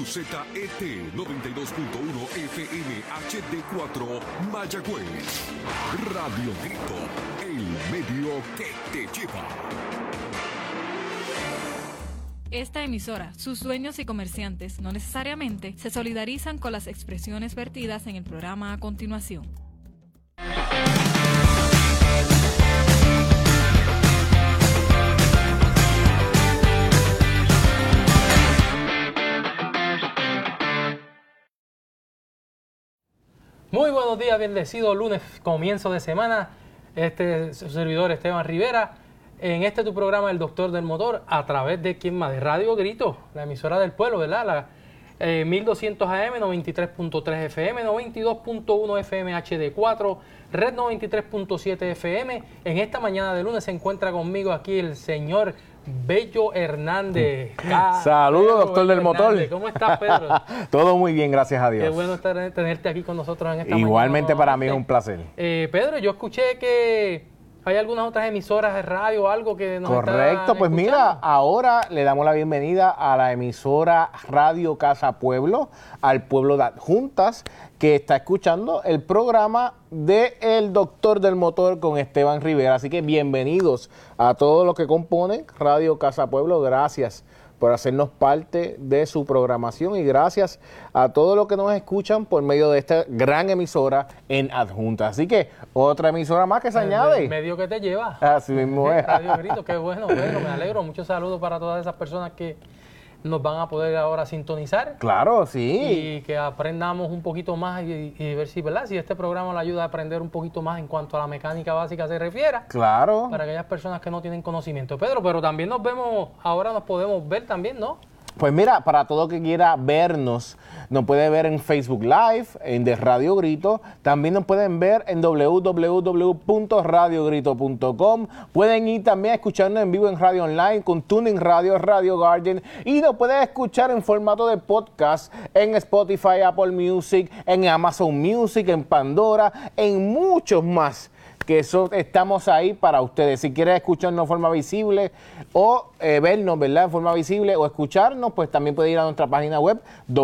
WZET 92.1 FM HD4 Mayagüez. Radio Grito, el medio que te lleva. Esta emisora, sus dueños y comerciantes no necesariamente se solidarizan con las expresiones vertidas en el programa a continuación. Muy buenos días, bendecido lunes, comienzo de semana. Su servidor Esteban Rivera. En tu programa El Doctor del Motor, a través de ¿quién más? De Radio Grito, la emisora del pueblo, ¿verdad? La 1200 AM, 93.3 FM, 92.1 FM HD4, Red 93.7 FM. En esta mañana de lunes se encuentra conmigo aquí el señor Bello Hernández. Saludos, doctor del motor. ¿Cómo estás, Pedro? Todo muy bien, gracias a Dios. Qué bueno tenerte aquí con nosotros en esta mañana. Igualmente para mí es un placer. Pedro, yo escuché que hay algunas otras emisoras de radio o algo que nos Correcto, pues mira, ahora le damos la bienvenida a la emisora Radio Casa Pueblo, al pueblo de Adjuntas, que está escuchando el programa de El Doctor del Motor con Esteban Rivera. Así que bienvenidos a todos los que componen Radio Casa Pueblo. Gracias por hacernos parte de su programación y gracias a todos los que nos escuchan por medio de esta gran emisora en Adjuntas. Así que otra emisora más que se añade. El medio que te lleva. Así mismo es. Radio Grito, qué bueno, me alegro. Muchos saludos para todas esas personas que nos van a poder ahora sintonizar. Claro, sí. Y que aprendamos un poquito más y ver si, ¿verdad? Si este programa le ayuda a aprender un poquito más en cuanto a la mecánica básica se refiera. Claro. Para aquellas personas que no tienen conocimiento. Pedro, pero también nos vemos, ahora nos podemos ver también, ¿no? Pues mira, para todo que quiera vernos, nos puede ver en Facebook Live, en de Radio Grito. También nos pueden ver en www.radiogrito.com. Pueden ir también a escucharnos en vivo en Radio Online, con Tuning Radio, Radio Garden. Y nos pueden escuchar en formato de podcast en Spotify, Apple Music, en Amazon Music, en Pandora, en muchos más. Que estamos ahí para ustedes. Si quieres escucharnos de forma visible o vernos, ¿verdad?, en forma visible o escucharnos, pues también puede ir a nuestra página web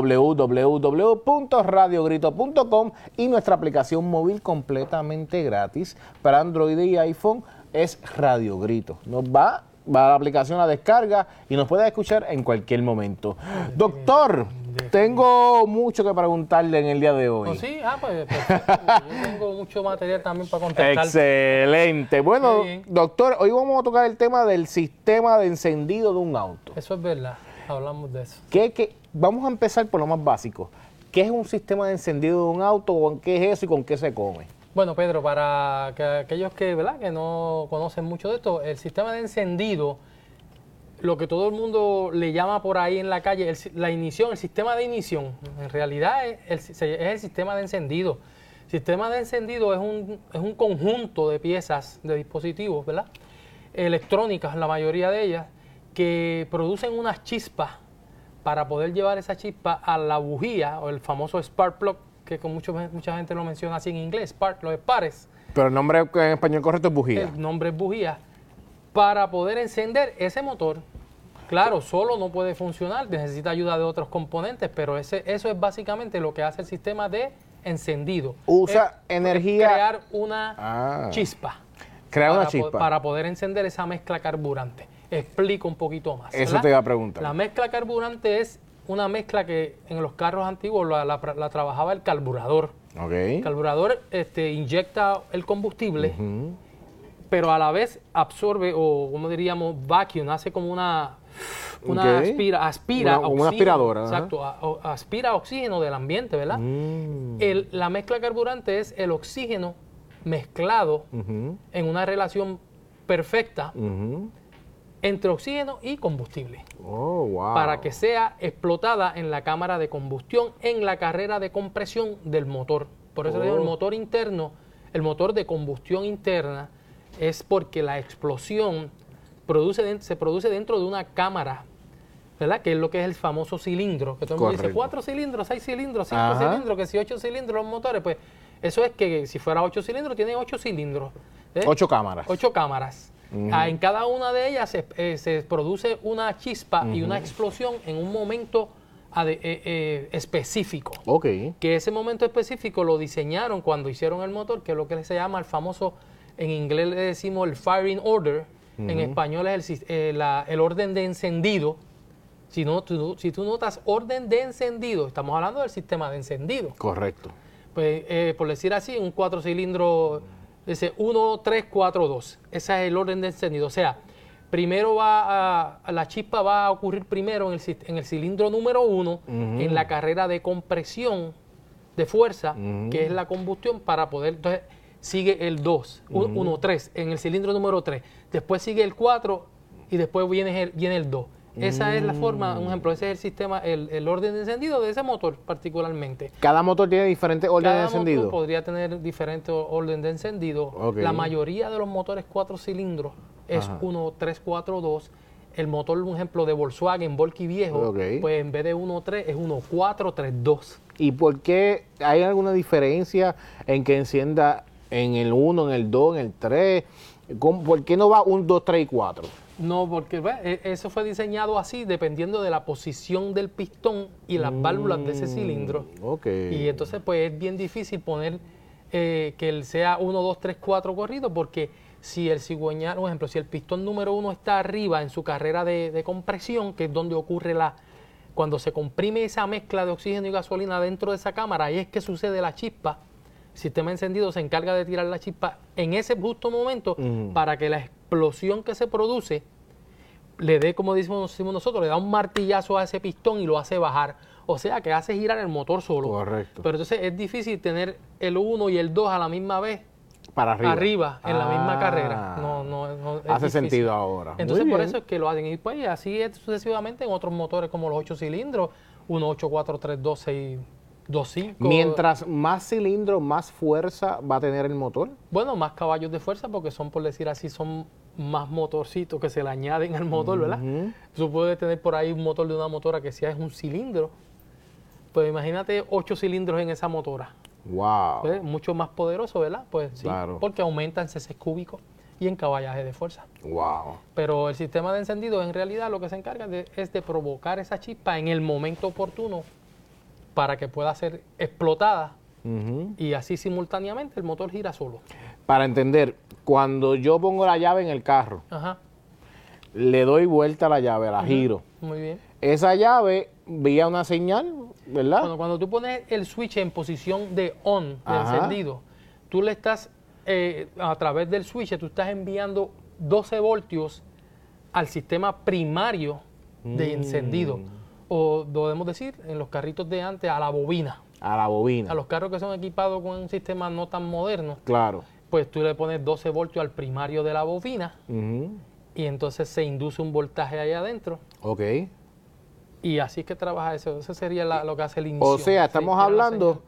www.radiogrito.com y nuestra aplicación móvil completamente gratis para Android y iPhone es Radio Grito. Va a la aplicación, a descarga y nos puede escuchar en cualquier momento. Doctor, tengo mucho que preguntarle en el día de hoy. Pues sí, pues perfecto. Yo tengo mucho material también para contestar. Excelente. Bueno, doctor, hoy vamos a tocar el tema del sistema de encendido de un auto. Eso es verdad, hablamos de eso. Vamos a empezar por lo más básico. ¿Qué es un sistema de encendido de un auto? ¿Qué es eso y con qué se come? Bueno, Pedro, para aquellos que, ¿verdad?, que no conocen mucho de esto, el sistema de encendido, lo que todo el mundo le llama por ahí en la calle, el sistema de ignición, en realidad es el sistema de encendido. El sistema de encendido es un conjunto de piezas, de dispositivos, ¿verdad?, electrónicas, la mayoría de ellas, que producen unas chispas para poder llevar esa chispa a la bujía, o el famoso spark plug, que con mucha gente lo menciona así en inglés, los pares. Pero el nombre en español correcto es bujía. El nombre es bujía. Para poder encender ese motor, claro, solo no puede funcionar, necesita ayuda de otros componentes, pero eso es básicamente lo que hace el sistema de encendido. Usa energía. Crear una chispa. Crear una chispa. Para poder encender esa mezcla carburante. Explico un poquito más. Eso, ¿verdad? te iba a preguntar. La mezcla carburante es una mezcla que en los carros antiguos la trabajaba el carburador. Okay. El carburador inyecta el combustible, pero a la vez absorbe, o como diríamos, vacuum, hace como una aspira como una aspiradora. Exacto, aspira oxígeno del ambiente, ¿verdad? La mezcla carburante es el oxígeno mezclado en una relación perfecta entre oxígeno y combustible. Oh, wow. Para que sea explotada en la cámara de combustión en la carrera de compresión del motor. Por eso digo, el motor interno, el motor de combustión interna, es porque la explosión se produce dentro de una cámara, ¿verdad? Que es lo que es el famoso cilindro, que todo el mundo dice 4 cilindros, 6 cilindros, 5 cilindros, que si 8 cilindros los motores, pues eso es que si fuera 8 cilindros, tiene 8 cilindros. 8 cámaras. 8 cámaras. En cada una de ellas se produce una chispa y una explosión en un momento específico. Ok. Que ese momento específico lo diseñaron cuando hicieron el motor, que es lo que se llama el famoso, en inglés le decimos el firing order, en español es el orden de encendido. Si tú notas orden de encendido, estamos hablando del sistema de encendido. Correcto. Pues, por decir así, un 4 cilindros, dice 1, 3, 4, 2. Ese es el orden de encendido. O sea, primero la chispa va a ocurrir primero en el cilindro número 1, en la carrera de compresión de fuerza, que es la combustión, para poder... Entonces, sigue el 2, 1, 3, en el cilindro número 3. Después sigue el 4 y después viene el 2. Esa es la forma, un ejemplo, ese es el sistema, el orden de encendido de ese motor particularmente. ¿Cada motor tiene diferentes órdenes de Cada encendido? motor podría tener diferentes orden de encendido. Okay. La mayoría de los motores 4 cilindros es 1, 3, 4, 2. El motor, un ejemplo, de Volkswagen, Volky viejo, pues en vez de 1, 3 es 1, 4, 3, 2. ¿Y por qué hay alguna diferencia en que encienda en el 1, en el 2, en el 3? ¿Por qué no va 1, 2, 3 y 4? No, porque eso fue diseñado así, dependiendo de la posición del pistón y las válvulas de ese cilindro. Okay. Y entonces, pues es bien difícil poner que él sea 1, 2, 3, 4 corrido, porque si el cigüeñal, por ejemplo, si el pistón número 1 está arriba en su carrera de compresión, que es donde ocurre cuando se comprime esa mezcla de oxígeno y gasolina dentro de esa cámara, ahí es que sucede la chispa. El sistema encendido se encarga de tirar la chispa en ese justo momento para que la explosión que se produce le dé, como decimos nosotros, le da un martillazo a ese pistón y lo hace bajar. O sea, que hace girar el motor solo. Correcto. Pero entonces es difícil tener el 1 y el 2 a la misma vez para arriba en la misma carrera. No, hace difícil. sentido ahora. Entonces por eso es que lo hacen. Y pues así es sucesivamente en otros motores como los 8 cilindros, 1, 8, 4, 3, 2, 6, 2, 5. Mientras más cilindros, más fuerza va a tener el motor. Bueno, más caballos de fuerza, porque son, por decir así, son más motorcitos que se le añaden al motor, ¿verdad? Tú puedes tener por ahí un motor de una motora que sea es un cilindro. Pues imagínate 8 cilindros en esa motora. Wow. ¿Ves? Mucho más poderoso, ¿verdad? Pues sí, claro. Porque aumenta en cc cúbicos y en caballaje de fuerza. Wow. Pero el sistema de encendido en realidad lo que se encarga es de provocar esa chispa en el momento oportuno para que pueda ser explotada y así simultáneamente el motor gira solo. Para entender, cuando yo pongo la llave en el carro, le doy vuelta a la llave, la giro. Muy bien. Esa llave vía una señal, ¿verdad? Cuando tú pones el switch en posición de on, de encendido, tú le estás, a través del switch, tú estás enviando 12 voltios al sistema primario de encendido. O podemos decir, en los carritos de antes, a la bobina. A la bobina. A los carros que son equipados con un sistema no tan moderno. Claro. Pues tú le pones 12 voltios al primario de la bobina y entonces se induce un voltaje ahí adentro. Ok. Y así es que trabaja eso. Eso sería lo que hace el inicio. O sea, estamos hablando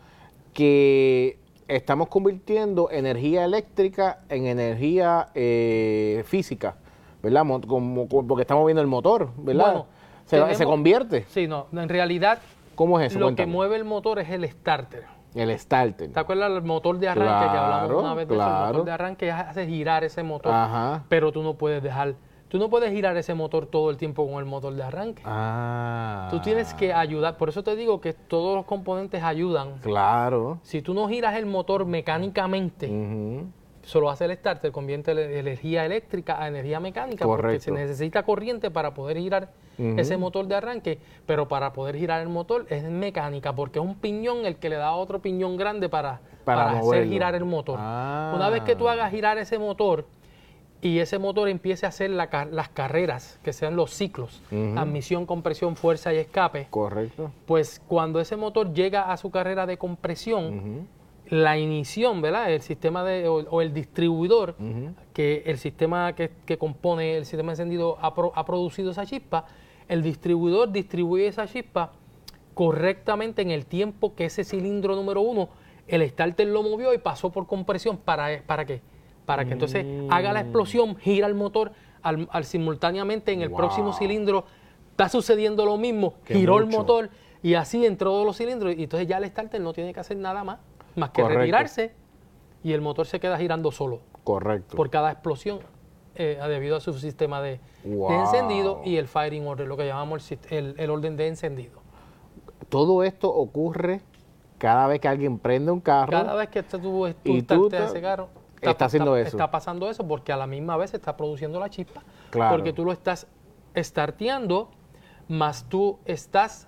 que estamos convirtiendo energía eléctrica en energía física, ¿verdad? Porque estamos viendo el motor, ¿verdad? Bueno, se convierte. Sí, no. En realidad, ¿cómo es eso? Lo que mueve el motor es el starter. El starter. ¿Te acuerdas del motor de arranque que hablamos una vez de eso? El motor de arranque hace girar ese motor. Pero tú no puedes girar ese motor todo el tiempo con el motor de arranque. Tú tienes que ayudar. Por eso te digo que todos los componentes ayudan. Claro. Si tú no giras el motor mecánicamente, solo hace el starter, convierte la energía eléctrica a energía mecánica. Correcto. Porque se necesita corriente para poder girar ese motor de arranque, pero para poder girar el motor es mecánica, porque es un piñón el que le da otro piñón grande para hacer girar el motor. Una vez que tú hagas girar ese motor y ese motor empiece a hacer las carreras, que sean los ciclos, admisión, compresión, fuerza y escape. Correcto. Pues cuando ese motor llega a su carrera de compresión, la ignición, ¿verdad? El sistema o el distribuidor, que el sistema que compone el sistema encendido ha producido esa chispa, el distribuidor distribuye esa chispa correctamente en el tiempo que ese cilindro número 1, el starter lo movió y pasó por compresión. ¿Para qué? Para que entonces haga la explosión, gira el motor, al simultáneamente en el próximo cilindro está sucediendo lo mismo, giró el motor y así en todos los cilindros, y entonces ya el starter no tiene que hacer nada más que retirarse y el motor se queda girando solo. Correcto. Por cada explosión, debido a su sistema de encendido y el firing order, lo que llamamos el orden de encendido. todo esto ocurre cada vez que alguien prende un carro. Cada vez que tú ese carro, está haciendo eso. Está pasando eso porque a la misma vez se está produciendo la chispa. Claro. Porque tú lo estás starteando, más tú estás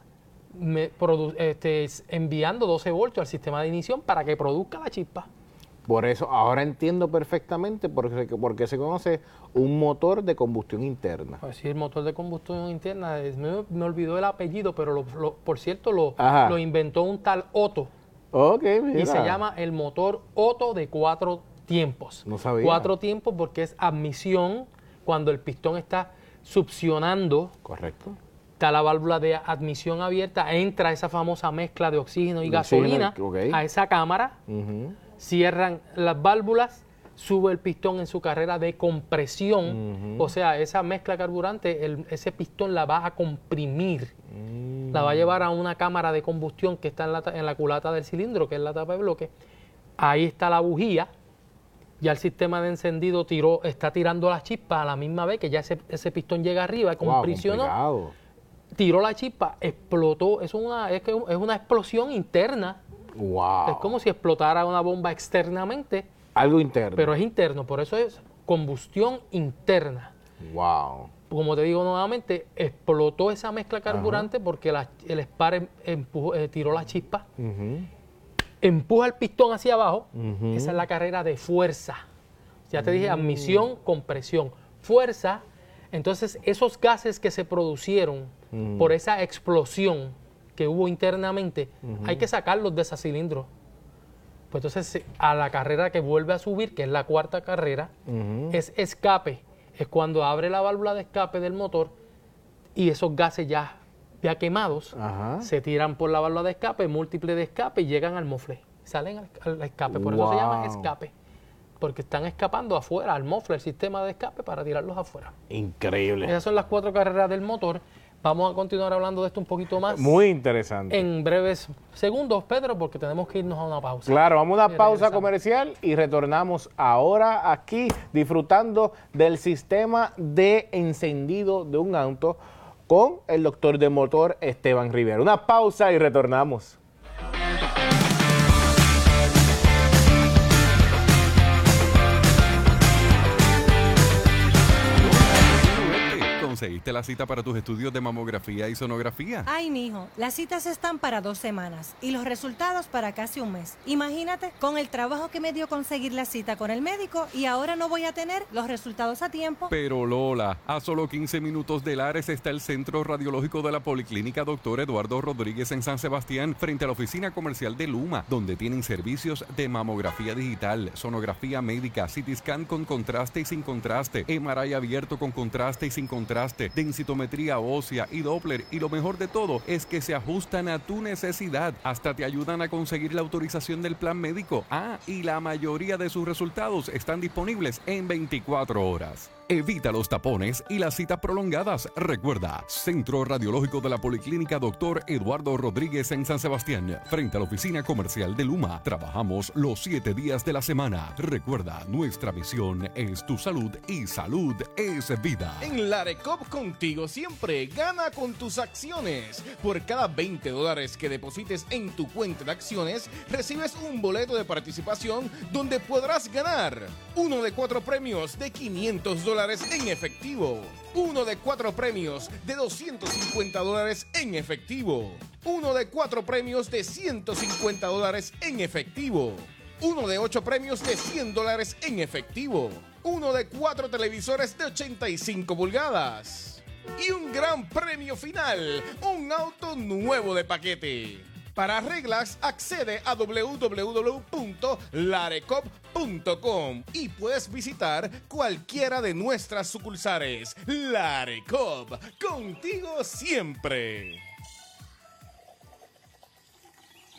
enviando 12 voltios al sistema de ignición para que produzca la chispa. Por eso, ahora entiendo perfectamente por qué se conoce un motor de combustión interna. Pues sí, el motor de combustión interna, me olvidó el apellido, pero por cierto lo inventó un tal Otto. Ok, mira. Y se llama el motor Otto de 4 tiempos. No sabía. 4 tiempos porque es admisión cuando el pistón está succionando. Correcto. Está la válvula de admisión abierta, entra esa famosa mezcla de oxígeno y gasolina a esa cámara. Cierran las válvulas, sube el pistón en su carrera de compresión, o sea, esa mezcla carburante, ese pistón la va a comprimir, la va a llevar a una cámara de combustión que está en la culata del cilindro, que es la tapa de bloque. Ahí está la bujía, ya el sistema de encendido está tirando las chispas a la misma vez que ya ese pistón llega arriba, compresionó, tiró la chispa, explotó, es una explosión interna. Wow. Es como si explotara una bomba externamente. Algo interno. Pero es interno, por eso es combustión interna. Wow. Como te digo nuevamente, explotó esa mezcla carburante porque el SPAR tiró la chispa, empuja el pistón hacia abajo. Esa es la carrera de fuerza. Ya te dije, admisión, compresión. Fuerza, entonces esos gases que se producieron por esa explosión que hubo internamente, hay que sacarlos de ese cilindro. Pues entonces a la carrera que vuelve a subir, que es la cuarta carrera, es escape. Es cuando abre la válvula de escape del motor y esos gases ya quemados se tiran por la válvula de escape, múltiple de escape y llegan al mofle. Salen al escape, por eso se llama escape. Porque están escapando afuera, al mofle, el sistema de escape, para tirarlos afuera. Increíble. Esas son las 4 carreras del motor. Vamos a continuar hablando de esto un poquito más. Muy interesante. En breves segundos, Pedro, porque tenemos que irnos a una pausa. Claro, vamos a una pausa comercial y retornamos ahora aquí disfrutando del sistema de encendido de un auto con el doctor de motor Esteban Rivera. Una pausa y retornamos. ¿Conseguiste la cita para tus estudios de mamografía y sonografía? Ay, mijo, las citas están para 2 semanas y los resultados para casi un mes. Imagínate, con el trabajo que me dio conseguir la cita con el médico y ahora no voy a tener los resultados a tiempo. Pero Lola, a solo 15 minutos de Lares está el Centro Radiológico de la Policlínica Dr. Eduardo Rodríguez en San Sebastián, frente a la oficina comercial de Luma, donde tienen servicios de mamografía digital, sonografía médica, CT scan con contraste y sin contraste, MRI abierto con contraste y sin contraste, densitometría ósea y Doppler, y lo mejor de todo es que se ajustan a tu necesidad, hasta te ayudan a conseguir la autorización del plan médico. Y la mayoría de sus resultados están disponibles en 24 horas. Evita los tapones y las citas prolongadas. Recuerda, Centro Radiológico de la Policlínica Dr. Eduardo Rodríguez en San Sebastián, frente a la oficina comercial de Luma. Trabajamos los 7 días de la semana. Recuerda, nuestra misión es tu salud y salud es vida. En Larecop contigo siempre, gana con tus acciones. Por cada $20 que deposites en tu cuenta de acciones, recibes un boleto de participación donde podrás ganar 1 de 4 premios de $500 en efectivo, 1 de 4 premios de $250 en efectivo, 1 de 4 premios de $150 en efectivo, 1 de 8 premios de $100 en efectivo, 1 de 4 televisores de 85 pulgadas y un gran premio final, un auto nuevo de paquete. Para reglas, accede a www.larecop.com y puedes visitar cualquiera de nuestras sucursales. Larecop, contigo siempre.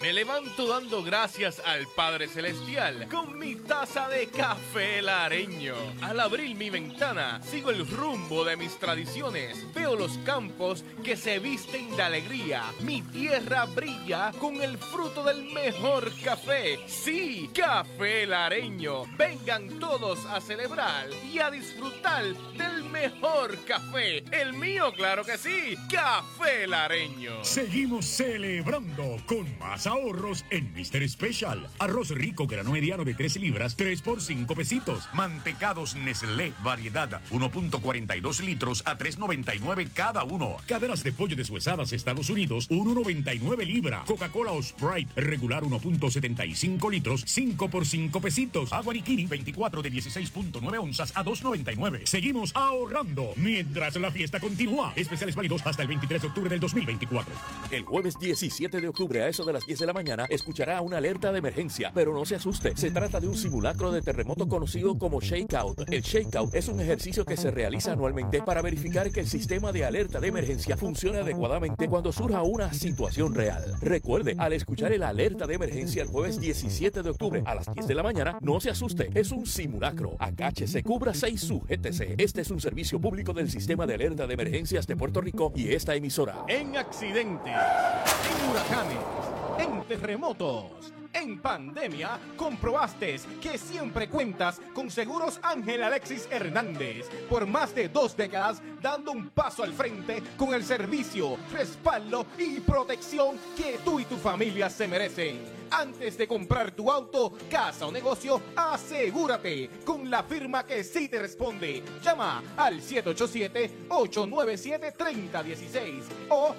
Me levanto dando gracias al Padre Celestial con mi taza de café lareño. Al abrir mi ventana, sigo el rumbo de mis tradiciones. Veo los campos que se visten de alegría. Mi tierra brilla con el fruto del mejor café. Sí, café lareño. Vengan todos a celebrar y a disfrutar del mejor café. El mío, claro que sí, café lareño. Seguimos celebrando con más ahorros en Mr. Special. Arroz rico grano mediano de 3 libras, 3 por 5 pesitos. Mantecados Nestlé, variedad 1.42 litros a 3.99 cada uno. Caderas de pollo deshuesadas Estados Unidos, 1.99 libra. Coca-Cola o Sprite, regular 1.75 litros, 5 por 5 pesitos. Agua Nikiri, 24 de 16.9 onzas a 2.99. Seguimos ahorrando mientras la fiesta continúa. Especiales válidos hasta el 23 de octubre del 2024. El jueves 17 de octubre a eso de las 10 de la mañana escuchará una alerta de emergencia, pero no se asuste. Se trata de un simulacro de terremoto conocido como Shakeout. El Shakeout es un ejercicio que se realiza anualmente para verificar que el sistema de alerta de emergencia funcione adecuadamente cuando surja una situación real. Recuerde, al escuchar el alerta de emergencia el jueves 17 de octubre a las 10 de la mañana, no se asuste. Es un simulacro. Agáchese, cúbrase y sujétese. Este es un servicio público del sistema de alerta de emergencias de Puerto Rico y esta emisora. En accidentes, en huracanes, en terremotos, en pandemia, comprobaste que siempre cuentas con Seguros Ángel Alexis Hernández. Por más de 2 décadas, dando un paso al frente con el servicio, respaldo y protección que tú y tu familia se merecen. Antes de comprar tu auto, casa o negocio, asegúrate con la firma que sí te responde. Llama al 787-897-3016 o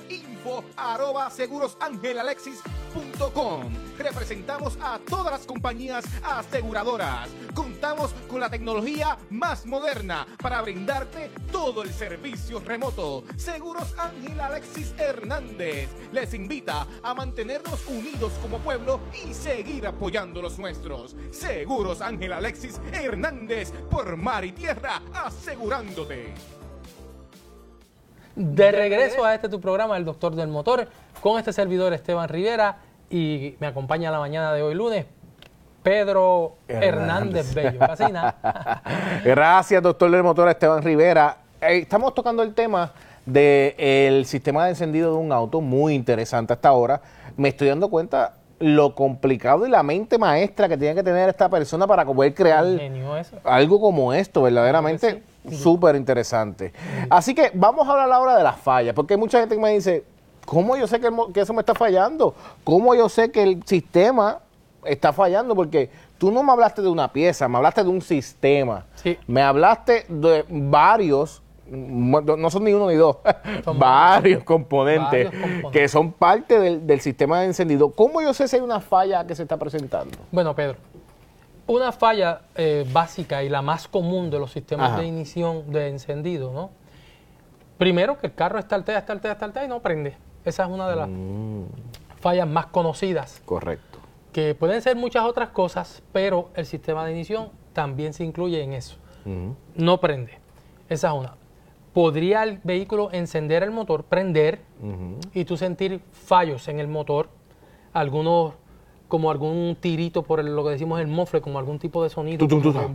info@segurosangelalexis.com. Representamos a todas las compañías aseguradoras. Contamos con la tecnología más moderna para brindarte todo el servicio remoto. Seguros Ángel Alexis Hernández les invita a mantenernos unidos como pueblo y seguir apoyando los nuestros. Seguros Ángel Alexis Hernández, por mar y tierra, asegurándote. De regreso a tu programa, El Doctor del Motor, con este servidor Esteban Rivera, y me acompaña la mañana de hoy lunes Pedro Hernández Bello. Casi nada. Gracias, doctor del motor Esteban Rivera. Estamos tocando el tema del sistema de encendido de un auto, muy interesante hasta ahora. Me estoy dando cuenta lo complicado y la mente maestra que tiene que tener esta persona para poder crear algo como esto, verdaderamente súper interesante. Así que vamos a hablar ahora de las fallas, porque hay mucha gente que me dice, ¿cómo yo sé que eso me está fallando? ¿Cómo yo sé que el sistema está fallando? Porque tú no me hablaste de una pieza, me hablaste de un sistema. Sí. Me hablaste de varios, no son ni uno ni dos, varios componentes que son parte del sistema de encendido. ¿Cómo yo sé si hay una falla que se está presentando? Bueno, Pedro, una falla básica y la más común de los sistemas de ignición de encendido, ¿no? Primero, que el carro estartea y no prende. Esa es una de las fallas más conocidas. Correcto. Que pueden ser muchas otras cosas, pero el sistema de ignición también se incluye en eso. No prende. Esa es una. Podría el vehículo encender el motor, prender, y tú sentir fallos en el motor, algunos, como algún tirito por lo que decimos el mofle, como algún tipo de sonido.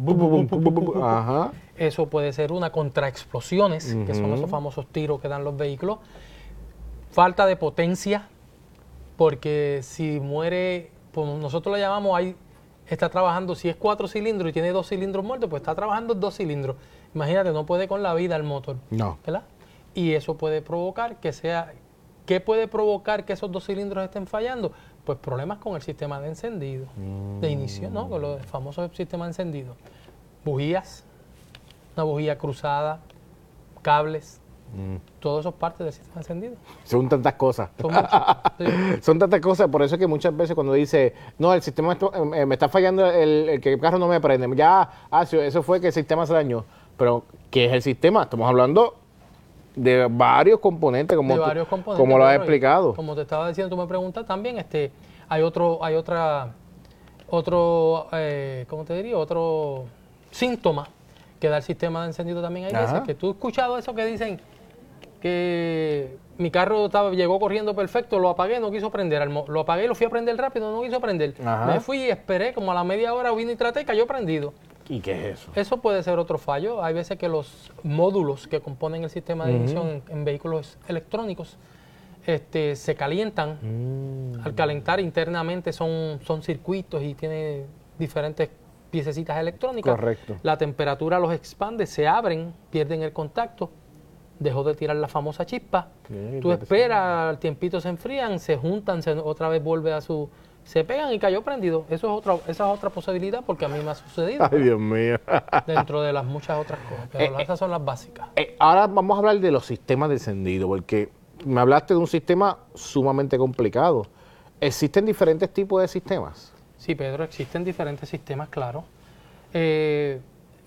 Eso puede ser una, contraexplosiones, que son esos famosos tiros que dan los vehículos. Falta de potencia, porque si muere, pues nosotros lo llamamos, ahí está trabajando, si es 4 cilindros y tiene 2 cilindros muertos, pues está trabajando 2 cilindros. Imagínate, no puede con la vida el motor. No. ¿Verdad? Y eso puede provocar que sea... ¿Qué puede provocar que esos 2 cilindros estén fallando? Pues problemas con el sistema de encendido, de inicio, ¿no? Con los famosos sistemas de encendido. Bujías, una bujía cruzada, cables, todo eso es parte del sistema de encendido. Son tantas cosas. Son tantas cosas, por eso es que muchas veces cuando dice, no, el sistema me está fallando, el que el carro no me prende, ya, eso fue que el sistema se dañó. Pero, ¿qué es el sistema? Estamos hablando de varios componentes, como lo has explicado. Como te estaba diciendo, tú me preguntas también, hay otro síntoma que da el sistema de encendido también. Hay veces que tú has escuchado eso que dicen, que mi carro llegó corriendo perfecto, lo apagué, no quiso prender. Lo apagué y lo fui a prender rápido, no quiso prender. Ajá. Me fui y esperé, como a la media hora vine y traté y cayó prendido. ¿Y qué es eso? Eso puede ser otro fallo. Hay veces que los módulos que componen el sistema de ignición en vehículos electrónicos se calientan. Al calentar internamente son circuitos y tiene diferentes piececitas electrónicas. Correcto. La temperatura los expande, se abren, pierden el contacto, dejó de tirar la famosa chispa. Tú esperas, al tiempito se enfrían, se juntan, otra vez vuelve a su... Se pegan y cayó prendido. Esa es otra posibilidad porque a mí me ha sucedido. Ay, Dios mío. Dentro de las muchas otras cosas. Pero esas son las básicas. Ahora vamos a hablar de los sistemas de encendido, porque me hablaste de un sistema sumamente complicado. ¿Existen diferentes tipos de sistemas? Sí, Pedro, existen diferentes sistemas, claro. Hemos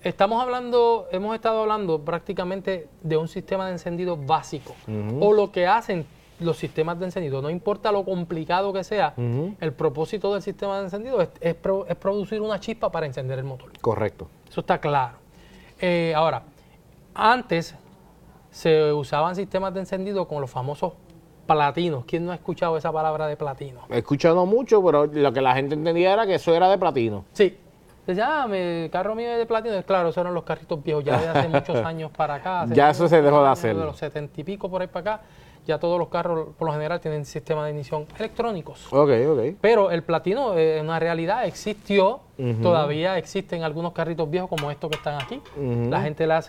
estado hablando prácticamente de un sistema de encendido básico, o lo que hacen los sistemas de encendido. No importa lo complicado que sea, el propósito del sistema de encendido es producir una chispa para encender el motor. Correcto. Eso está claro. Ahora, antes se usaban sistemas de encendido con los famosos platinos. ¿Quién no ha escuchado esa palabra de platino? He escuchado mucho, pero lo que la gente entendía era que eso era de platino. Sí. Decía, el carro mío es de platino. Claro, esos eran los carritos viejos. Ya de hace muchos años para acá. Ya eso se dejó de hacer. De los 70 y pico por ahí para acá. Ya todos los carros, por lo general, tienen sistemas de ignición electrónicos. Ok, ok. Pero el platino es una realidad, existió. Todavía existen algunos carritos viejos como estos que están aquí. La gente los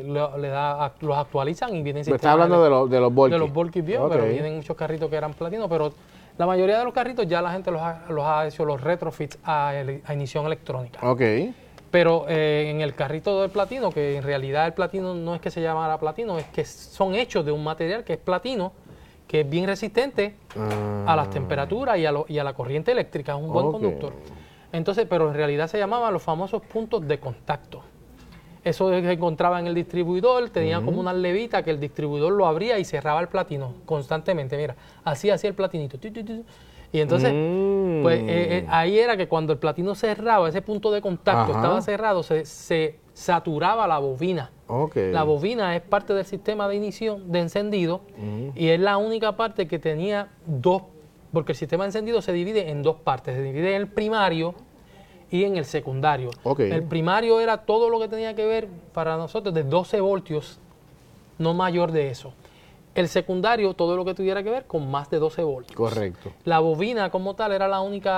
actualizan y vienen sistemas. Me estás hablando de los Volkis. De los Volkis viejos, pero vienen muchos carritos que eran platino. Pero la mayoría de los carritos ya la gente los ha hecho los retrofits a ignición electrónica. Ok. Pero en el carrito del platino, que en realidad el platino no es que se llamara platino, es que son hechos de un material que es platino, que es bien resistente a las temperaturas y a la corriente eléctrica, es un buen conductor. Entonces, pero en realidad se llamaban los famosos puntos de contacto. Eso se encontraba en el distribuidor, tenía como una levita que el distribuidor lo abría y cerraba el platino constantemente. Mira, así hacía el platinito. Y entonces, pues ahí era que cuando el platino cerraba, ese punto de contacto estaba cerrado, se saturaba la bobina. La bobina es parte del sistema de ignición, de encendido, y es la única parte que tenía dos, porque el sistema de encendido se divide en dos partes, se divide en el primario y en el secundario. El primario era todo lo que tenía que ver para nosotros de 12 voltios, no mayor de eso. El secundario, todo lo que tuviera que ver con más de 12 voltios. Correcto. La bobina como tal era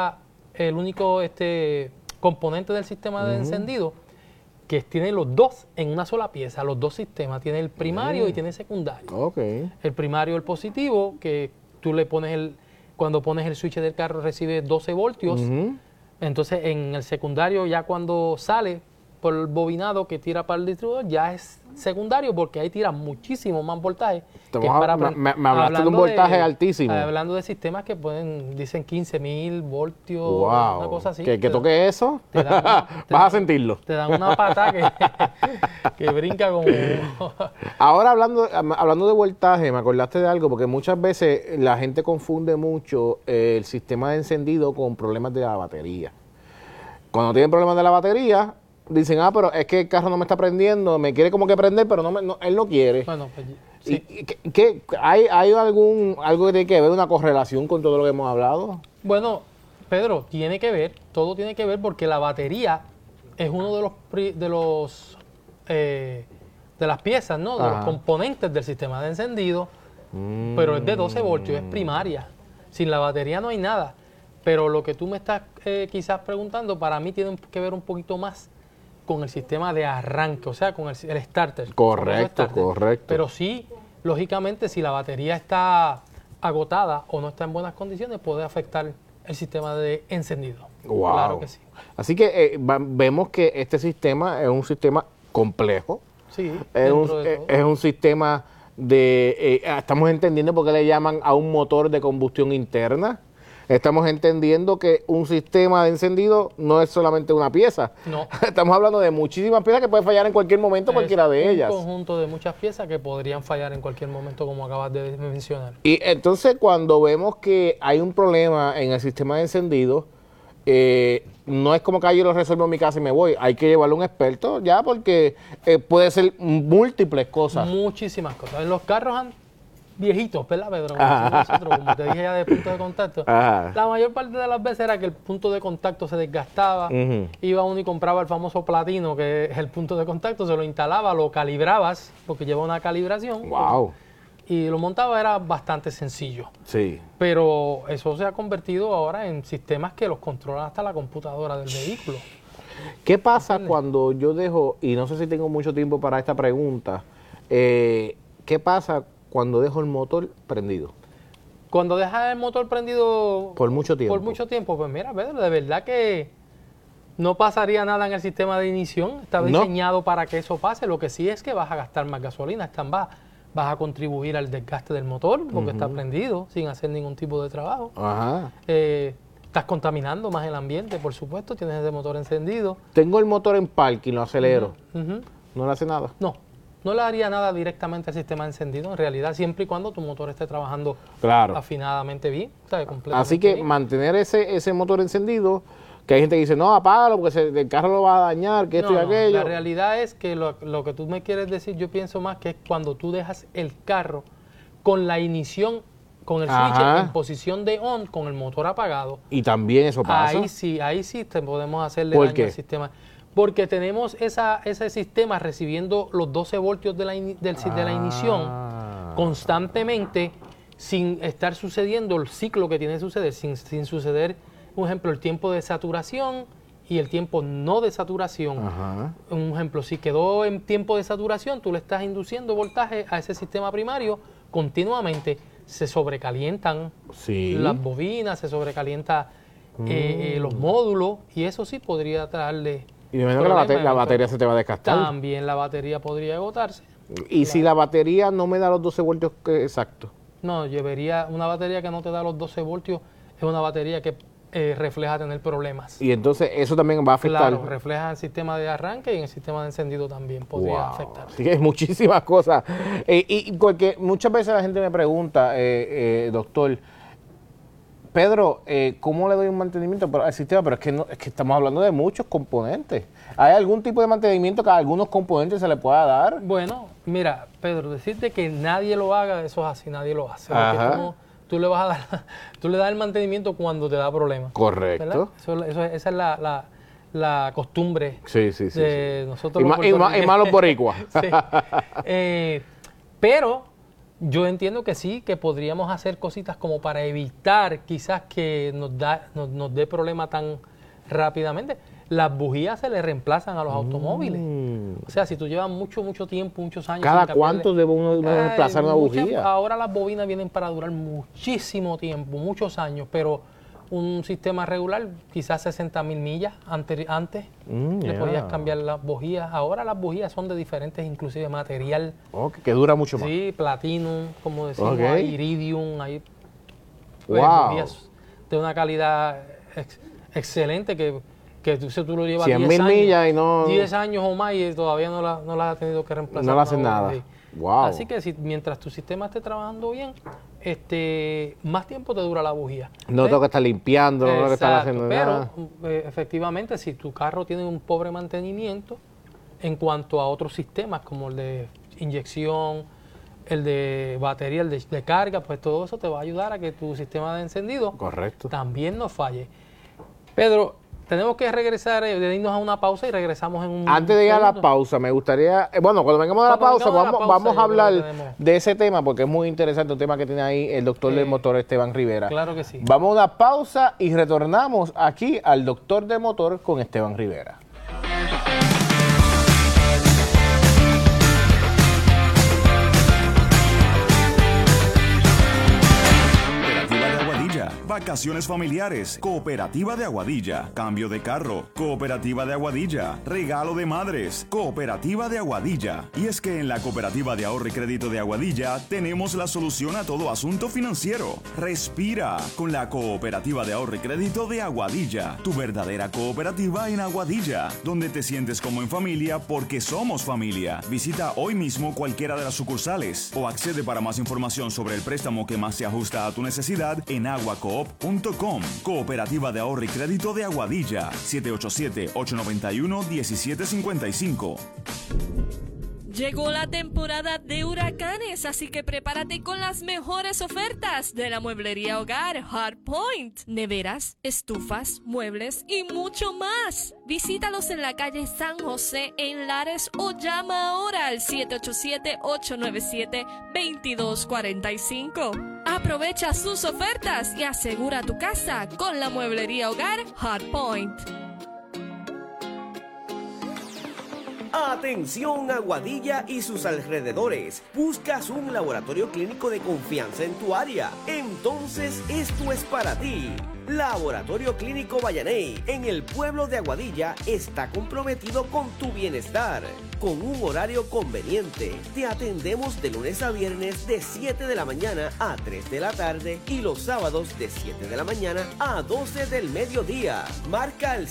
el único componente del sistema de encendido que tiene los dos en una sola pieza, los dos sistemas. Tiene el primario y tiene el secundario. El primario, el positivo, que tú le pones cuando pones el switch del carro recibe 12 voltios. Entonces en el secundario ya cuando sale por el bobinado que tira para el distribuidor ya es secundario porque ahí tira muchísimo más voltaje. Me hablaste de un voltaje altísimo. Hablando de sistemas que dicen 15.000 voltios, wow, una cosa así. Que toque eso, vas a sentirlo. Te dan una pata que brinca como... Ahora hablando de voltaje, me acordaste de algo porque muchas veces la gente confunde mucho el sistema de encendido con problemas de la batería. Cuando tienen problemas de la batería, dicen, pero es que el carro no me está prendiendo, me quiere como que prender, pero él no quiere. Bueno, pues sí. ¿Hay algo que tiene que ver, una correlación con todo lo que hemos hablado? Bueno, Pedro, tiene que ver, todo tiene que ver porque la batería es uno de las piezas, ¿no? De los componentes del sistema de encendido, pero es de 12 voltios, es primaria. Sin la batería no hay nada. Pero lo que tú me estás quizás preguntando, para mí tiene que ver un poquito más con el sistema de arranque, o sea, con el starter. Correcto. Pero sí, lógicamente, si la batería está agotada o no está en buenas condiciones, puede afectar el sistema de encendido. Wow. Claro que sí. Así que vemos que este sistema es un sistema complejo. Sí, es un sistema estamos entendiendo por qué le llaman a un motor de combustión interna. Estamos entendiendo que un sistema de encendido no es solamente una pieza. No. Estamos hablando de muchísimas piezas que pueden fallar en cualquier momento, cualquiera de ellas. Es un conjunto de muchas piezas que podrían fallar en cualquier momento, como acabas de mencionar. Y entonces cuando vemos que hay un problema en el sistema de encendido, no es como que yo lo resuelvo en mi casa y me voy. Hay que llevarlo a un experto ya porque puede ser múltiples cosas. Muchísimas cosas. En los carros viejitos, ¿verdad, Pedro? Como te dije ya de punto de contacto. Ajá. La mayor parte de las veces era que el punto de contacto se desgastaba. Iba uno y compraba el famoso platino, que es el punto de contacto, se lo instalaba, lo calibrabas, porque lleva una calibración. Wow. Y lo montaba, era bastante sencillo. Sí. Pero eso se ha convertido ahora en sistemas que los controlan hasta la computadora del vehículo. ¿Qué pasa cuando yo dejo, y no sé si tengo mucho tiempo para esta pregunta, qué pasa cuando dejo el motor prendido? Cuando dejas el motor prendido por mucho tiempo, pues mira, Pedro, de verdad que no pasaría nada en el sistema de ignición. Está diseñado para que eso pase. Lo que sí es que vas a gastar más gasolina, vas a contribuir al desgaste del motor porque está prendido sin hacer ningún tipo de trabajo. Ajá. Estás contaminando más el ambiente, por supuesto, tienes ese motor encendido. Tengo el motor en parking, lo acelero. ¿No le hace nada? No le haría nada directamente al sistema encendido, en realidad, siempre y cuando tu motor esté trabajando afinadamente bien. Así que mantener ese motor encendido, que hay gente que dice, no, apágalo porque el carro lo va a dañar, que esto y aquello. La realidad es que lo que tú me quieres decir, yo pienso más que es cuando tú dejas el carro con la ignición, con el switch en posición de on, con el motor apagado. Y también eso pasa. Ahí sí te podemos hacerle daño al sistema. Porque tenemos ese sistema recibiendo los 12 voltios de la ignición constantemente sin estar sucediendo el ciclo que tiene que suceder, sin suceder, por ejemplo, el tiempo de saturación y el tiempo no de saturación. Un ejemplo, si quedó en tiempo de saturación, tú le estás induciendo voltaje a ese sistema primario continuamente. Se sobrecalientan las bobinas, se sobrecalientan los módulos y eso sí podría traerle... Y de manera que la batería se te va a desgastar. También la batería podría agotarse. ¿Y si la batería no me da los 12 voltios exactos? No, llevaría una batería que no te da los 12 voltios, es una batería que refleja tener problemas. Y entonces eso también va a afectar. Claro, refleja el sistema de arranque y en el sistema de encendido también podría afectar. Así que hay muchísimas cosas. Y porque muchas veces la gente me pregunta, doctor, Pedro, ¿cómo le doy un mantenimiento al sistema? Pero es que estamos hablando de muchos componentes. ¿Hay algún tipo de mantenimiento que a algunos componentes se le pueda dar? Bueno, mira, Pedro, decirte que nadie lo haga, eso es así, nadie lo hace. Porque tú le das el mantenimiento cuando te da problemas. Correcto. Esa es la costumbre de nosotros los puertorriqueños. Y más los boricuas. Pero yo entiendo que sí, que podríamos hacer cositas como para evitar quizás que nos dé problema tan rápidamente. Las bujías se le reemplazan a los automóviles. O sea, si tú llevas mucho tiempo, muchos años... ¿Cada cuánto debe uno reemplazar una bujía? Ahora las bobinas vienen para durar muchísimo tiempo, muchos años, pero un sistema regular, quizás 60,000 millas antes le podías cambiar las bujías. Ahora las bujías son de diferentes, inclusive material. Que dura mucho más. Sí, platinum, como decimos, hay iridium, hay bujías de una calidad excelente que tú lo llevas 100,000 millas y 10 años o más y todavía no las has tenido que reemplazar. No le hacen nada. Wow. Así que mientras tu sistema esté trabajando bien, más tiempo te dura la bujía. No tengo que estar limpiando, no tengo que estar haciendo nada. Pero efectivamente, si tu carro tiene un pobre mantenimiento en cuanto a otros sistemas como el de inyección, el de batería, el de carga, pues todo eso te va a ayudar a que tu sistema de encendido también no falle. Pedro, tenemos que regresar, de irnos a una pausa y regresamos en un... Antes de ir a la pausa, me gustaría... Bueno, cuando vengamos a la pausa, vamos a hablar de ese tema, porque es muy interesante un tema que tiene ahí el doctor del motor, Esteban Rivera. Claro que sí. Vamos a una pausa y retornamos aquí al doctor del motor con Esteban Rivera. Vacaciones familiares, Cooperativa de Aguadilla, cambio de carro, Cooperativa de Aguadilla, regalo de madres, Cooperativa de Aguadilla. Y es que en la Cooperativa de Ahorro y Crédito de Aguadilla tenemos la solución a todo asunto financiero. Respira con la Cooperativa de Ahorro y Crédito de Aguadilla, tu verdadera cooperativa en Aguadilla, donde te sientes como en familia porque somos familia. Visita hoy mismo cualquiera de las sucursales o accede para más información sobre el préstamo que más se ajusta a tu necesidad en Aguaco coop.com. Cooperativa de Ahorro y Crédito de Aguadilla. 787-891-1755. Llegó la temporada de huracanes, así que prepárate con las mejores ofertas de la mueblería hogar Hardpoint. Neveras, estufas, muebles y mucho más. Visítalos en la calle San José en Lares o llama ahora al 787-897-2245. Aprovecha sus ofertas y asegura tu casa con la mueblería hogar Hardpoint. Atención Aguadilla y sus alrededores. ¿Buscas un laboratorio clínico de confianza en tu área? Entonces esto es para ti. Laboratorio Clínico Vallaney en el pueblo de Aguadilla está comprometido con tu bienestar. Con un horario conveniente, te atendemos de lunes a viernes de 7 de la mañana a 3 de la tarde y los sábados de 7 de la mañana a 12 del mediodía. Marca el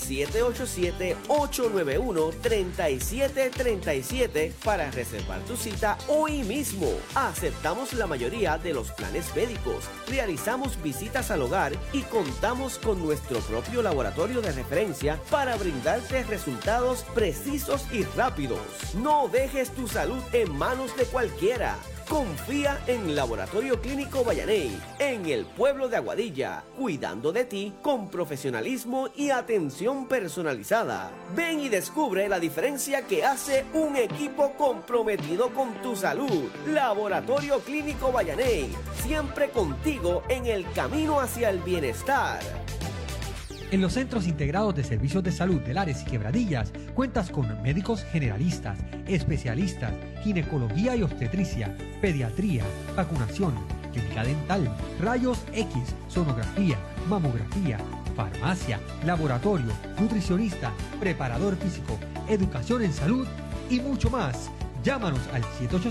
787-891-3737 para reservar tu cita hoy mismo. Aceptamos la mayoría de los planes médicos, realizamos visitas al hogar y contamos con nuestro propio laboratorio de referencia para brindarte resultados precisos y rápidos. No dejes tu salud en manos de cualquiera. Confía en Laboratorio Clínico Vallaney, en el pueblo de Aguadilla, cuidando de ti con profesionalismo y atención personalizada. Ven y descubre la diferencia que hace un equipo comprometido con tu salud. Laboratorio Clínico Vallaney, siempre contigo en el camino hacia el bienestar. En los Centros Integrados de Servicios de Salud de Lares y Quebradillas cuentas con médicos generalistas, especialistas, ginecología y obstetricia, pediatría, vacunación, clínica dental, rayos X, sonografía, mamografía, farmacia, laboratorio, nutricionista, preparador físico, educación en salud y mucho más. Llámanos al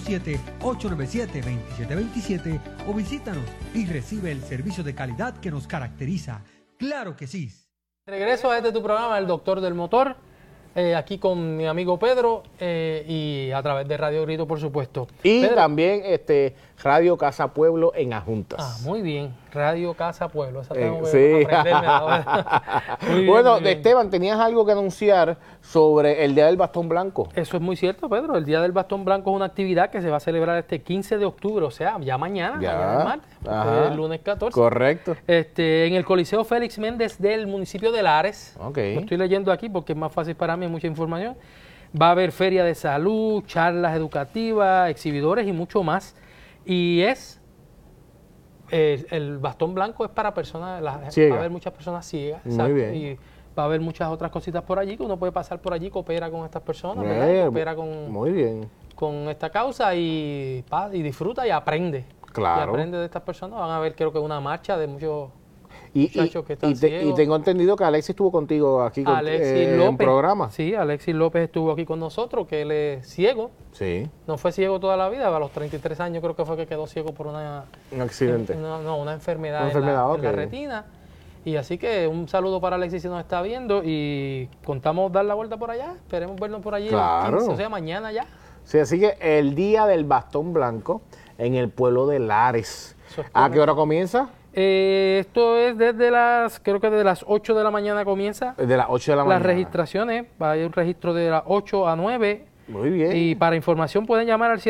787-897-2727 o visítanos y recibe el servicio de calidad que nos caracteriza. ¡Claro que sí! Regreso a tu programa, El Doctor del Motor, aquí con mi amigo Pedro y a través de Radio Grito, por supuesto. Y Pedro, también Radio Casa Pueblo en Ajuntas. Ah, muy bien, Radio Casa Pueblo, esa tengo que sí. aprenderme ahora. Muy bien, bueno, muy bien. Esteban, tenías algo que anunciar sobre el Día del Bastón Blanco. Eso es muy cierto, Pedro. El Día del Bastón Blanco es una actividad que se va a celebrar este 15 de octubre, o sea, ya mañana, mañana es martes, el lunes 14. Correcto. En el Coliseo Félix Méndez del municipio de Lares. Okay. Lo estoy leyendo aquí porque es más fácil para mí, mucha información. Va a haber feria de salud, charlas educativas, exhibidores y mucho más. Y el bastón blanco es para personas, va a haber muchas personas ciegas. Muy bien. Y va a haber muchas otras cositas por allí que uno puede pasar por allí, coopera con estas personas, ¿verdad? Coopera muy bien. Con esta causa y disfruta y aprende. Claro. Y aprende de estas personas. Van a ver, creo que una marcha de muchos y tengo entendido que Alexis estuvo contigo aquí en un programa. Sí, Alexis López estuvo aquí con nosotros, que él es ciego. Sí. No fue ciego toda la vida, a los 33 años creo que fue que quedó ciego por un accidente. Una enfermedad, en la retina. Y así que un saludo para Alexis si nos está viendo y contamos dar la vuelta por allá. Esperemos vernos por allí. Claro. 15, o sea, mañana ya. Sí, así que el Día del Bastón Blanco en el pueblo de Lares. ¿A qué hora comienza? Esto es desde las 8 de la mañana comienza. De las 8 de la mañana. Las registraciones, va a haber un registro de las 8 a 9. Muy bien. Y para información pueden llamar al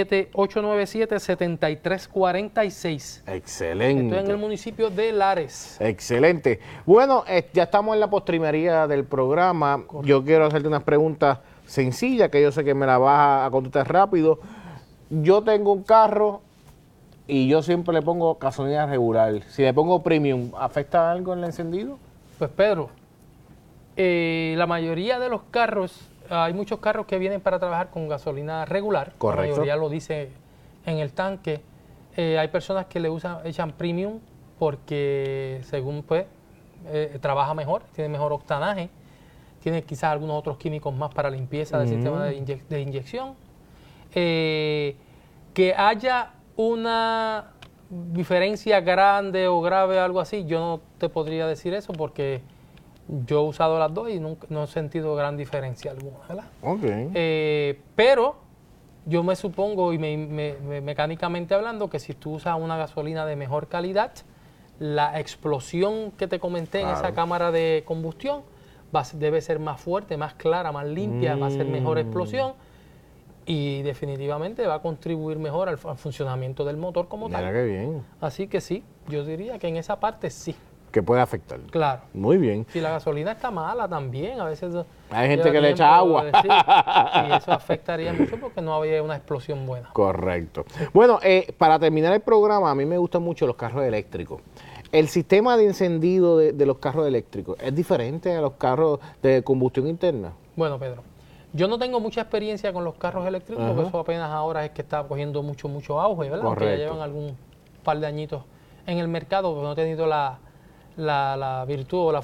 787-897-7346. Excelente. Esto es en el municipio de Lares. Excelente. Bueno, ya estamos en la postrimería del programa. Correcto. Yo quiero hacerte unas preguntas sencillas que yo sé que me las vas a contestar rápido. Yo tengo un carro y yo siempre le pongo gasolina regular. Si le pongo premium, ¿afecta algo en el encendido? Pues Pedro, la mayoría de los carros, hay muchos carros que vienen para trabajar con gasolina regular. Correcto. La mayoría lo dice en el tanque. Hay personas que le echan premium porque según trabaja mejor, tiene mejor octanaje, tiene quizás algunos otros químicos más para limpieza del sistema de inyección. Que haya una diferencia grande o grave, algo así, yo no te podría decir eso porque yo he usado las dos y no he sentido gran diferencia alguna, ¿verdad? Okay. Pero yo me supongo, y mecánicamente hablando, que si tú usas una gasolina de mejor calidad, la explosión que te comenté en esa cámara de combustión debe ser más fuerte, más clara, más limpia, va a ser mejor explosión y definitivamente va a contribuir mejor al funcionamiento del motor como tal. Mira qué bien. Así que sí, yo diría que en esa parte sí. Que puede afectar. Claro. Muy bien. Si la gasolina está mala también, a veces... Hay gente que le echa agua. Y eso afectaría mucho porque no había una explosión buena. Correcto. Bueno, para terminar el programa, a mí me gustan mucho los carros eléctricos. ¿El sistema de encendido de los carros eléctricos es diferente a los carros de combustión interna? Bueno, Pedro, yo no tengo mucha experiencia con los carros eléctricos, porque eso apenas ahora es que está cogiendo mucho auge, ¿verdad? Correcto. Aunque ya llevan algún par de añitos en el mercado, pero no he tenido la virtud o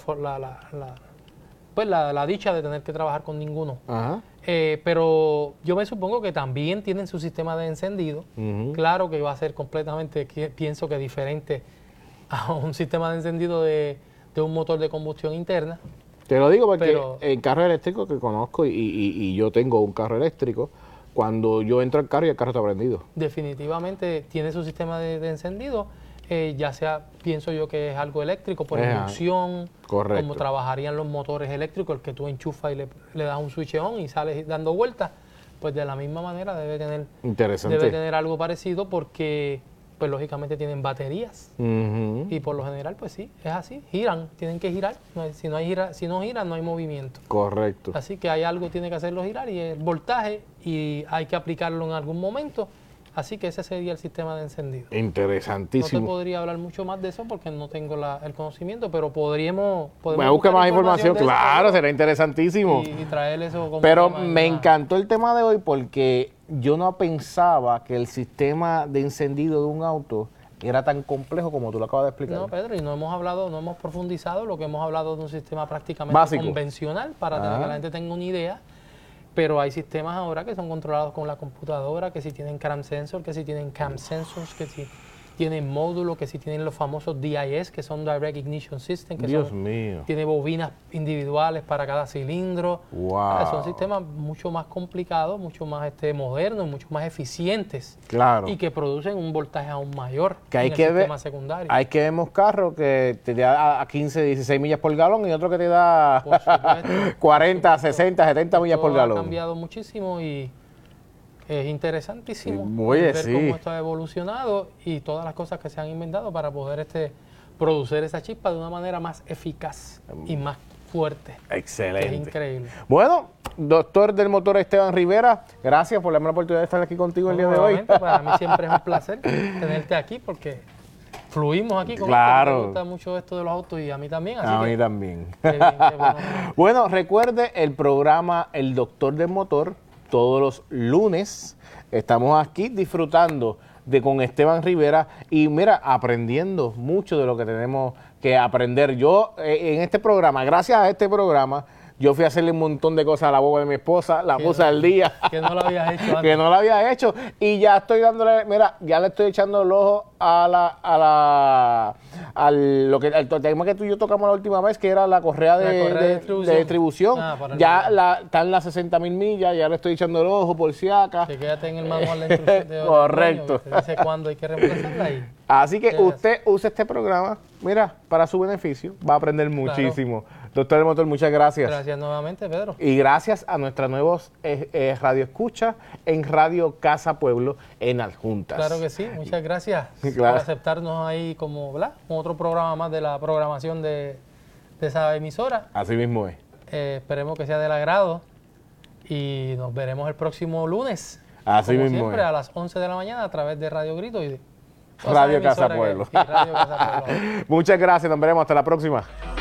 la dicha de tener que trabajar con ninguno. Ajá. Pero yo me supongo que también tienen su sistema de encendido. Claro que va a ser completamente, pienso que diferente a un sistema de encendido de un motor de combustión interna. Te lo digo porque en carros eléctricos que conozco y yo tengo un carro eléctrico, cuando yo entro al carro y el carro está prendido. Definitivamente tiene su sistema de encendido, ya sea, pienso yo que es algo eléctrico por inducción, como trabajarían los motores eléctricos, el que tú enchufas y le das un switch on y sales dando vueltas, pues de la misma manera debe tener algo parecido porque pues lógicamente tienen baterías y por lo general pues sí, es así, giran, tienen que girar, si no giran no hay movimiento. Correcto. Así que hay algo que tiene que hacerlo girar y el voltaje y hay que aplicarlo en algún momento, así que ese sería el sistema de encendido. Interesantísimo. No te podría hablar mucho más de eso porque no tengo el conocimiento, pero podemos buscar más información, claro, será interesantísimo. Y traer eso como pero me encantó el tema de hoy porque yo no pensaba que el sistema de encendido de un auto era tan complejo como tú lo acabas de explicar. No, Pedro, y no hemos profundizado, lo que hemos hablado de un sistema prácticamente convencional para que la gente tenga una idea, pero hay sistemas ahora que son controlados con la computadora, que si tienen cam sensor, que si tienen cam sensors, que si tienen módulos, que si tienen los famosos DIS, que son Direct Ignition System, que tiene bobinas individuales para cada cilindro. Wow. Son sistemas mucho más complicados, mucho más modernos, mucho más eficientes. Claro. Y que producen un voltaje aún mayor que hay en el que sistema secundario. Hay que ver carros que te da a 15, 16 millas por galón y otro que te da 40, 60, 70 millas por galón. Ha cambiado muchísimo y es interesantísimo ver cómo esto ha evolucionado y todas las cosas que se han inventado para poder producir esa chispa de una manera más eficaz y más fuerte. Excelente. Que es increíble. Bueno, doctor del motor Esteban Rivera, gracias por darme la oportunidad de estar aquí contigo el día de hoy. Para mí siempre es un placer tenerte aquí porque fluimos aquí con claro. esto. Me gusta mucho esto de los autos y a mí también. Así a mí también. Qué bien, qué bueno. Bueno, recuerde el programa El Doctor del Motor. Todos los lunes estamos aquí disfrutando con Esteban Rivera y mira, aprendiendo mucho de lo que tenemos que aprender. Yo en este programa, gracias a este programa, yo fui a hacerle un montón de cosas a la boba de mi esposa, la puse al día. Que no lo habías hecho antes. Que no lo había hecho. Y ya estoy dándole, mira, ya le estoy echando el ojo al tema que tú y yo tocamos la última vez, que era la correa de distribución. Ya está en las 60,000 millas, ya le estoy echando el ojo por si acaso. Que quédate en el manual de instrucción. Correcto. Que te dice cuándo hay que reemplazarla ahí. Así que usted use este programa, mira, para su beneficio, va a aprender muchísimo. Claro. Doctor del Motor, muchas gracias. Gracias nuevamente, Pedro. Y gracias a nuestros nuevos radioescuchas en Radio Casa Pueblo en Adjuntas. Claro que sí, muchas gracias por aceptarnos ahí como otro programa más de la programación de esa emisora. Así mismo es. Esperemos que sea del agrado y nos veremos el próximo lunes. Así como mismo siempre, es. a las 11 de la mañana a través de Radio Grito y Radio Casa Pueblo. Radio Casa Pueblo. Muchas gracias, nos veremos hasta la próxima.